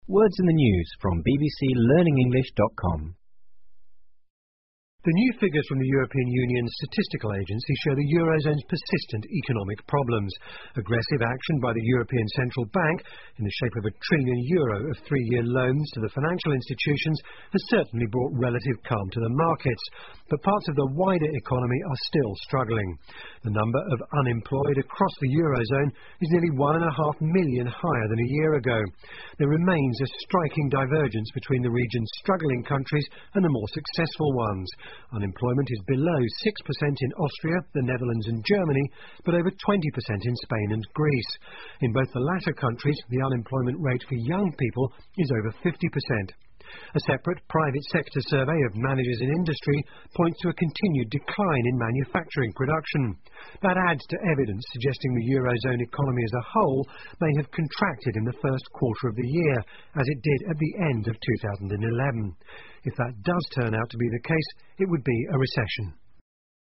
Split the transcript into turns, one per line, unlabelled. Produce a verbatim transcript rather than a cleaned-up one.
Words in the news from b b c learning english dot com.
The new figures from the European Union's Statistical Agency show the Eurozone's persistent economic problems. Aggressive action by the European Central Bank, in the shape of a trillion euro of three-year loans to the financial institutions, has certainly brought relative calm to the markets, but parts of the wider economy are still struggling. The number of unemployed across the Eurozone is nearly one and a half million higher than a year ago. There remains a striking divergence between the region's struggling countries and the more successful ones. Unemployment is below six percent in Austria, the Netherlands and Germany, but over twenty percent in Spain and Greece. In both the latter countries, the unemployment rate for young people is over fifty percent. A separate private sector survey of managers in industry points to a continued decline in manufacturing production. That adds to evidence suggesting the Eurozone economy as a whole may have contracted in the first quarter of the year, as it did at the end of two thousand eleven. If that does turn out to be the case, it would be a recession.